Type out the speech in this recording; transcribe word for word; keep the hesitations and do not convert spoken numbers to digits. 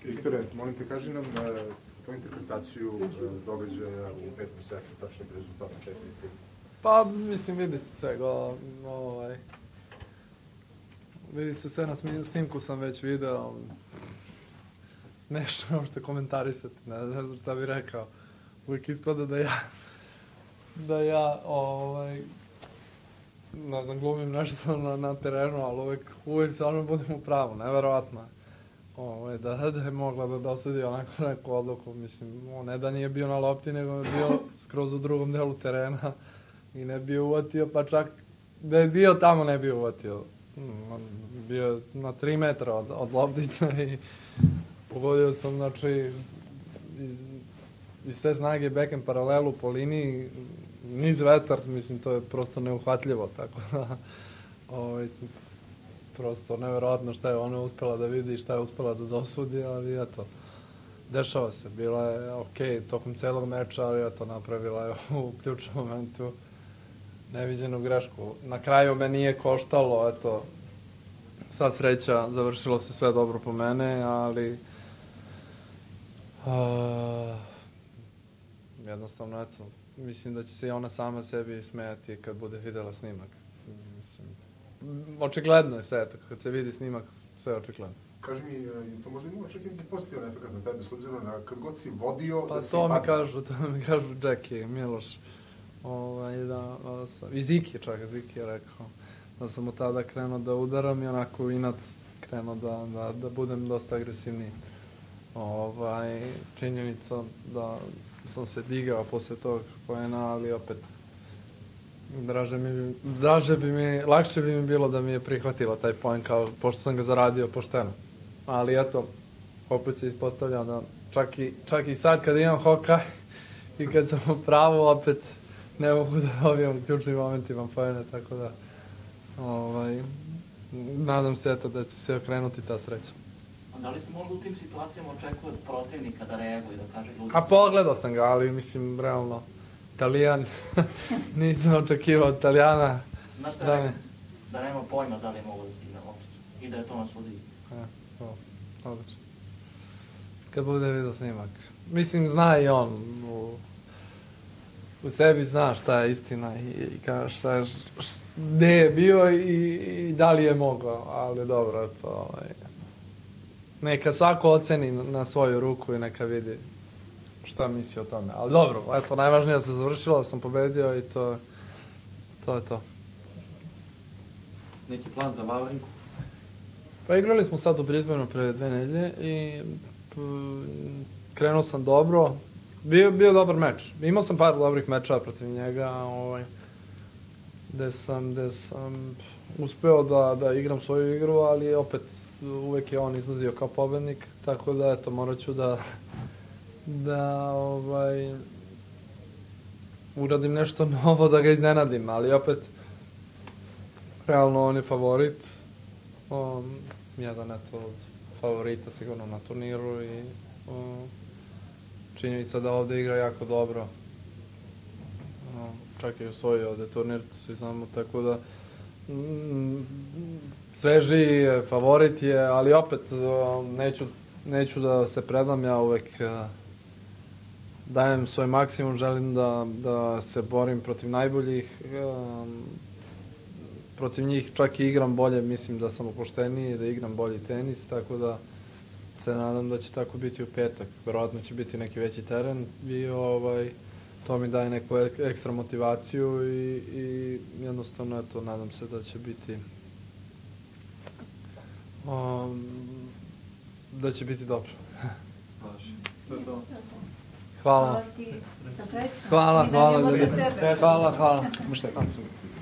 Viktore, molim te, kaži nam tvoju interpretaciju događaja u petom setu, tačnog rezultata četiri tri. Pa, mislim, vidi se sve go, ovaj, vidi se sve na snimku sam već video, smešno možete komentarisati, ne, ne znam šta bih rekao, uvijek ispada da ja, da ja, ovaj, ne znam, glumim nešto na, na terenu, ali uvijek, uvijek se ono budem u pravu, neverovatno je. Ovo, da, da je mogla da dosudi onako neku odluku, mislim, ne da nije bio na lopti, nego je bio skroz u drugom delu terena i ne bio uvatio, pa čak da je bio tamo ne bio uvatio. On bio na tri metra od, od loptice i pogodio sam, znači, iz, iz sve snage backhand paralelu po liniji, niz vetar, mislim, to je prosto neuhvatljivo, tako da, ovo, prosto neverovatno šta je ona uspela da vidi i šta je uspela da dosudi, ali eto, dešava se. Bila je okej tokom celog meča, ali eto, napravila je u ključnom momentu neviđenu grešku. Na kraju me nije koštalo, eto, sva sreća, završilo se sve dobro po mene, ali uh, jednostavno, eto, mislim da će se i ona sama sebi smejati kad bude videla snimak. Mislim, očigledno je sve, eto, kad se vidi snimak, sve je očigledno. Kaži mi, to možda imamo čak neki pozitivan efekt na tebe, s obzirom na kad god si vodio... Pa to mi kažu, to mi kažu Jackie, Miloš, ovaj, da, da sam, i Ziki čak, Ziki je rekao, da sam od tada krenuo da udaram i onako inat krenuo da, da, da budem dosta agresivniji. Ovaj, činjenica da sam se digao posle tog poena, ali opet, Draže, mi, draže bi mi, lakše bi mi bilo da mi je prihvatila taj poen, kao, pošto sam ga zaradio pošteno. Ali eto, opet se ispostavlja da čak i, čak i sad kad imam hokaj i kad sam u pravu, opet ne mogu da dobijem u ključnim momentima poene, tako da ovaj, nadam se eto da će se okrenuti ta sreća. A da li se možda u tim situacijama očekuje od protivnika da reaguje, da kaže ljudi? A pogledao sam ga, ali mislim, realno, Italijan, nisam očekivao od Italijana. Znaš šta je, da nema pojma da li je mogo da stigne lopticu i da je to na sudiji. Ja, to, odlično. Kad bude vidio snimak. Mislim, zna i on, u, u sebi zna šta je istina i, i kao šta je, gde je bio i, i da li je mogao, ali dobro, to, ovaj, neka svako oceni na svoju ruku i neka vidi šta misli o tome. Ali dobro, eto, najvažnije se završilo, da sam pobedio i to, to je to. Neki plan za Vavrinku? Pa igrali smo sad u Brisbaneu pre dve nedelje i krenuo sam dobro. Bio, bio dobar meč. Imao sam par dobrih meča protiv njega, ovaj, gde sam, gde sam uspeo da, da igram svoju igru, ali opet uvek je on izlazio kao pobednik, tako da, eto, morat ću da da ovaj, uradim nešto novo, da ga iznenadim, ali opet realno on je favorit, on, jedan eto od favorita sigurno na turniru i o, činjenica da ovde igra jako dobro, o, čak i osvojio ovde turnir, svi znamo, tako da mm, sveži favorit je, ali opet o, neću, neću da se predam, ja uvek dajem svoj maksimum, želim da, da se borim protiv najboljih, um, protiv njih čak i igram bolje, mislim da sam opušteniji, da igram bolji tenis, tako da se nadam da će tako biti u petak. Verovatno će biti neki veći teren i ovaj, to mi daje neku ekstra motivaciju i, i jednostavno, eto, nadam se da će biti um, da će biti dobro. To je to. Hvala. Hvala ti, sa srećom. Hvala, hvala. I nadamo se tebe. Hvala, hvala. Možda je